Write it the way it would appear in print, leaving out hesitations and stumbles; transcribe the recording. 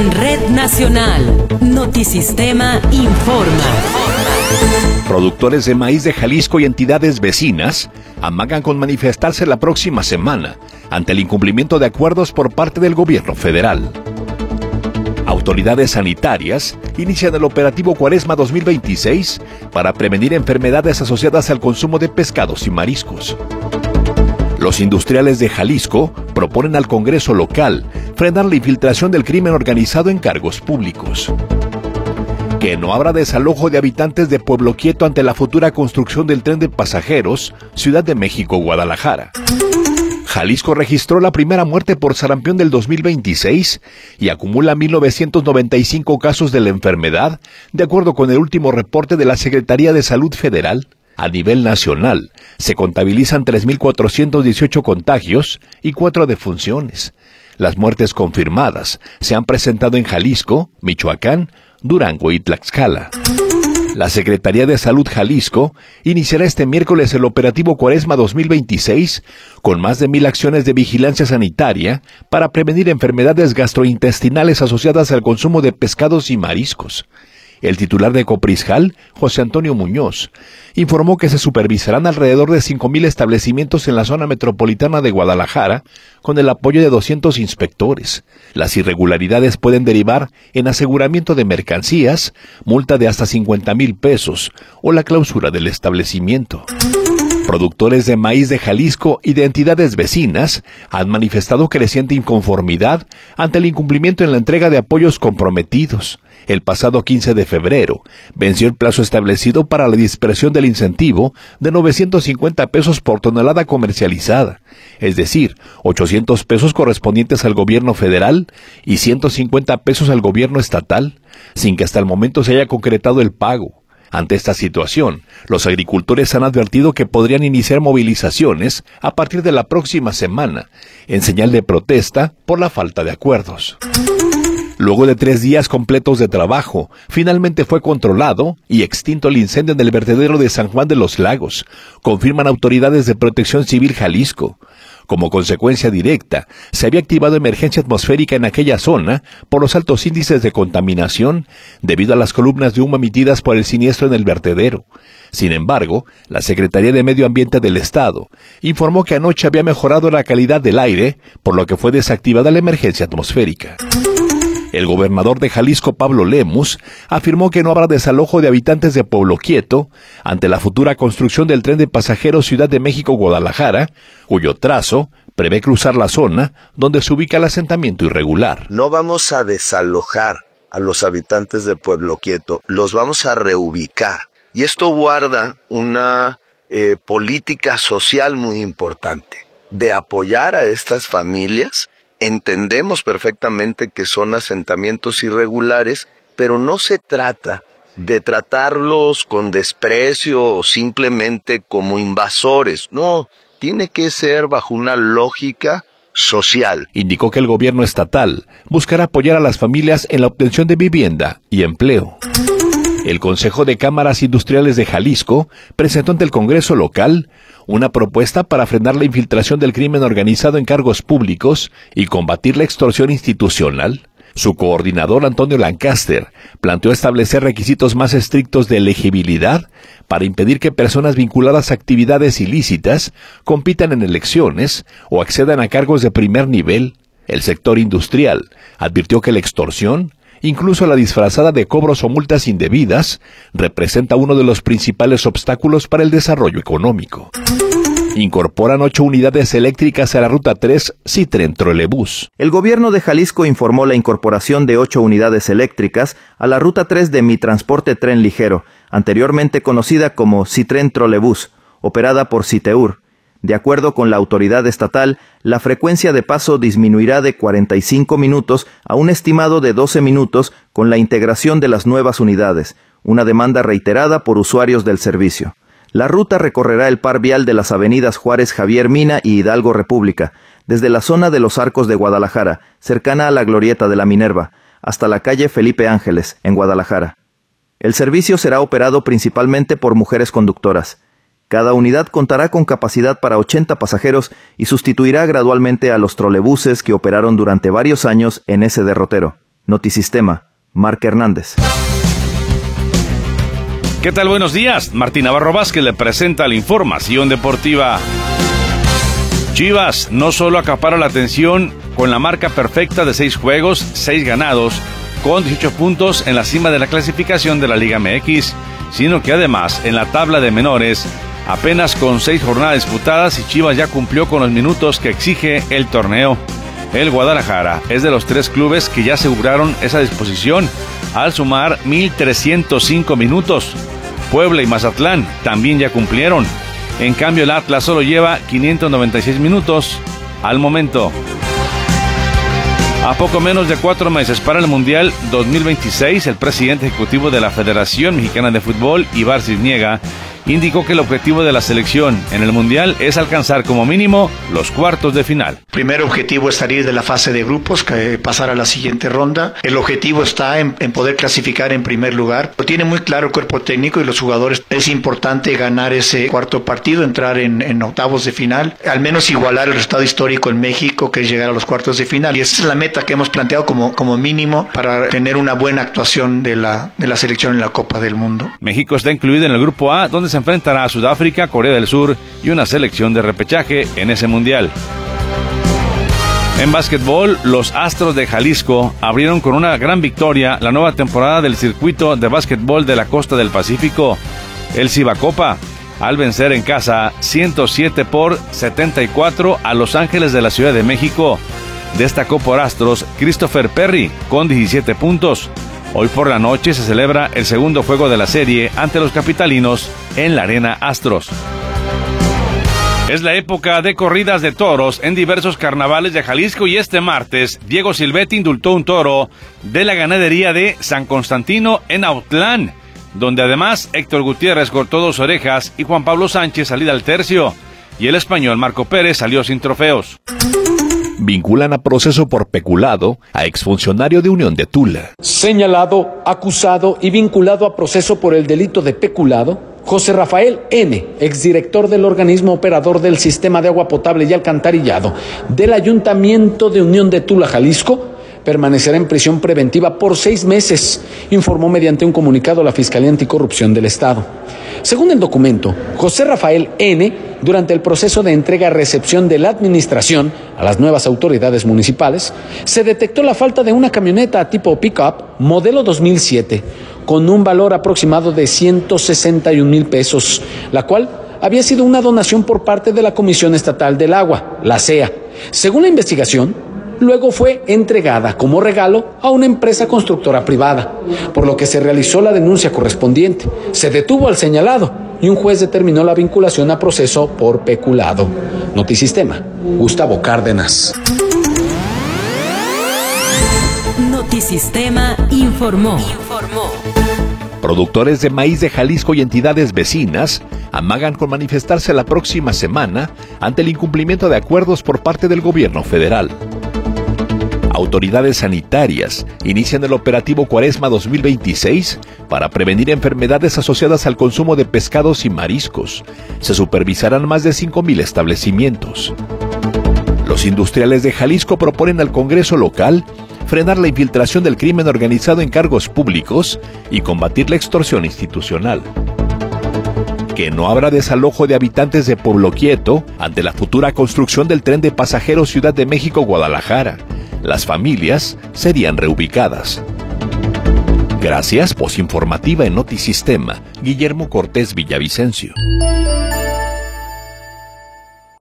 En Red Nacional, Notisistema informa. Productores de maíz de Jalisco y entidades vecinas amagan con manifestarse la próxima semana ante el incumplimiento de acuerdos por parte del gobierno federal. Autoridades sanitarias inician el operativo Cuaresma 2026 para prevenir enfermedades asociadas al consumo de pescados y mariscos. Los industriales de Jalisco proponen al Congreso local frenar la infiltración del crimen organizado en cargos públicos. Que no habrá desalojo de habitantes de Pueblo Quieto ante la futura construcción del tren de pasajeros Ciudad de México-Guadalajara. Jalisco registró la primera muerte por sarampión del 2026 y acumula 1,995 casos de la enfermedad, de acuerdo con el último reporte de la Secretaría de Salud Federal. A nivel nacional, se contabilizan 3,418 contagios y 4 defunciones. Las muertes confirmadas se han presentado en Jalisco, Michoacán, Durango y Tlaxcala. La Secretaría de Salud Jalisco iniciará este miércoles el operativo Cuaresma 2026 con más de 1,000 acciones de vigilancia sanitaria para prevenir enfermedades gastrointestinales asociadas al consumo de pescados y mariscos. El titular de Coprisjal, José Antonio Muñoz, informó que se supervisarán alrededor de 5,000 establecimientos en la zona metropolitana de Guadalajara con el apoyo de 200 inspectores. Las irregularidades pueden derivar en aseguramiento de mercancías, multa de hasta 50,000 pesos o la clausura del establecimiento. Productores de maíz de Jalisco y de entidades vecinas han manifestado creciente inconformidad ante el incumplimiento en la entrega de apoyos comprometidos. El pasado 15 de febrero venció el plazo establecido para la dispersión del incentivo de 950 pesos por tonelada comercializada, es decir, 800 pesos correspondientes al gobierno federal y 150 pesos al gobierno estatal, sin que hasta el momento se haya concretado el pago. Ante esta situación, los agricultores han advertido que podrían iniciar movilizaciones a partir de la próxima semana, en señal de protesta por la falta de acuerdos. Luego de 3 días completos de trabajo, finalmente fue controlado y extinto el incendio en el vertedero de San Juan de los Lagos, confirman autoridades de Protección Civil Jalisco. Como consecuencia directa, se había activado emergencia atmosférica en aquella zona por los altos índices de contaminación debido a las columnas de humo emitidas por el siniestro en el vertedero. Sin embargo, la Secretaría de Medio Ambiente del Estado informó que anoche había mejorado la calidad del aire, por lo que fue desactivada la emergencia atmosférica. El gobernador de Jalisco, Pablo Lemus, afirmó que no habrá desalojo de habitantes de Pueblo Quieto ante la futura construcción del tren de pasajeros Ciudad de México-Guadalajara, cuyo trazo prevé cruzar la zona donde se ubica el asentamiento irregular. No vamos a desalojar a los habitantes de Pueblo Quieto, los vamos a reubicar. Y esto guarda una política social muy importante de apoyar a estas familias. Entendemos perfectamente que son asentamientos irregulares, pero no se trata de tratarlos con desprecio o simplemente como invasores. No, tiene que ser bajo una lógica social. Indicó que el gobierno estatal buscará apoyar a las familias en la obtención de vivienda y empleo. El Consejo de Cámaras Industriales de Jalisco presentó ante el Congreso local una propuesta para frenar la infiltración del crimen organizado en cargos públicos y combatir la extorsión institucional. Su coordinador, Antonio Lancaster, planteó establecer requisitos más estrictos de elegibilidad para impedir que personas vinculadas a actividades ilícitas compitan en elecciones o accedan a cargos de primer nivel. El sector industrial advirtió que la extorsión, incluso la disfrazada de cobros o multas indebidas, representa uno de los principales obstáculos para el desarrollo económico. Incorporan 8 unidades eléctricas a la Ruta 3 Citren Trolebús. El gobierno de Jalisco informó la incorporación de 8 unidades eléctricas a la Ruta 3 de Mi Transporte Tren Ligero, anteriormente conocida como Citren Trolebús, operada por Citeur. De acuerdo con la autoridad estatal, la frecuencia de paso disminuirá de 45 minutos a un estimado de 12 minutos con la integración de las nuevas unidades, una demanda reiterada por usuarios del servicio. La ruta recorrerá el par vial de las avenidas Juárez Javier Mina y Hidalgo República, desde la zona de los Arcos de Guadalajara, cercana a la Glorieta de la Minerva, hasta la calle Felipe Ángeles, en Guadalajara. El servicio será operado principalmente por mujeres conductoras. Cada unidad contará con capacidad para 80 pasajeros y sustituirá gradualmente a los trolebuses que operaron durante varios años en ese derrotero. Notisistema, Marc Hernández. ¿Qué tal? Buenos días. Martín Navarro Vázquez le presenta la información deportiva. Chivas no solo acapara la atención con la marca perfecta de 6 juegos, 6 ganados, con 18 puntos en la cima de la clasificación de la Liga MX, sino que además en la tabla de menores, apenas con 6 jornadas disputadas y Chivas ya cumplió con los minutos que exige el torneo. El Guadalajara es de los 3 clubes que ya aseguraron esa disposición al sumar 1,305 minutos. Puebla y Mazatlán también ya cumplieron. En cambio, el Atlas solo lleva 596 minutos al momento. A poco menos de 4 meses para el Mundial 2026, el presidente ejecutivo de la Federación Mexicana de Fútbol, Ibar Cisniega, indicó que el objetivo de la selección en el Mundial es alcanzar como mínimo los cuartos de final. Primer objetivo es salir de la fase de grupos, pasar a la siguiente ronda. El objetivo está en poder clasificar en primer lugar. Lo tiene muy claro el cuerpo técnico y los jugadores. Es importante ganar ese cuarto partido, entrar en octavos de final, al menos igualar el resultado histórico en México, que es llegar a los cuartos de final. Y esa es la meta que hemos planteado como mínimo para tener una buena actuación de la selección en la Copa del Mundo. México está incluido en el grupo A, donde se enfrentará a Sudáfrica, Corea del Sur y una selección de repechaje en ese mundial. En básquetbol, los Astros de Jalisco abrieron con una gran victoria la nueva temporada del circuito de básquetbol de la costa del Pacífico, el Cibacopa, al vencer en casa 107-74 a Los Ángeles de la Ciudad de México. Destacó por Astros Christopher Perry con 17 puntos. Hoy por la noche se celebra el segundo juego de la serie ante los capitalinos en la Arena Astros. Es la época de corridas de toros en diversos carnavales de Jalisco y este martes Diego Silvetti indultó un toro de la ganadería de San Constantino en Autlán, donde además Héctor Gutiérrez cortó 2 orejas y Juan Pablo Sánchez salida al tercio, y el español Marco Pérez salió sin trofeos. Vinculan a proceso por peculado a exfuncionario de Unión de Tula. Señalado, acusado y vinculado a proceso por el delito de peculado, José Rafael N., exdirector del organismo operador del sistema de agua potable y alcantarillado del Ayuntamiento de Unión de Tula, Jalisco, permanecerá en prisión preventiva por 6 meses, informó mediante un comunicado la Fiscalía Anticorrupción del Estado. Según el documento, José Rafael N., durante el proceso de entrega-recepción de la administración a las nuevas autoridades municipales, se detectó la falta de una camioneta tipo pick-up modelo 2007, con un valor aproximado de 161,000 pesos, la cual había sido una donación por parte de la Comisión Estatal del Agua, la CEA. Según la investigación, luego fue entregada como regalo a una empresa constructora privada, por lo que se realizó la denuncia correspondiente. Se detuvo al señalado y un juez determinó la vinculación a proceso por peculado. Notisistema, Gustavo Cárdenas. Notisistema informó. Productores de maíz de Jalisco y entidades vecinas amagan con manifestarse la próxima semana ante el incumplimiento de acuerdos por parte del gobierno federal. Autoridades sanitarias inician el operativo Cuaresma 2026 para prevenir enfermedades asociadas al consumo de pescados y mariscos. Se supervisarán más de 5,000 establecimientos. Los industriales de Jalisco proponen al Congreso local frenar la infiltración del crimen organizado en cargos públicos y combatir la extorsión institucional. Que no habrá desalojo de habitantes de Pueblo Quieto ante la futura construcción del tren de pasajeros Ciudad de México-Guadalajara. Las familias serían reubicadas. Gracias, posinformativa en Notisistema, Guillermo Cortés Villavicencio.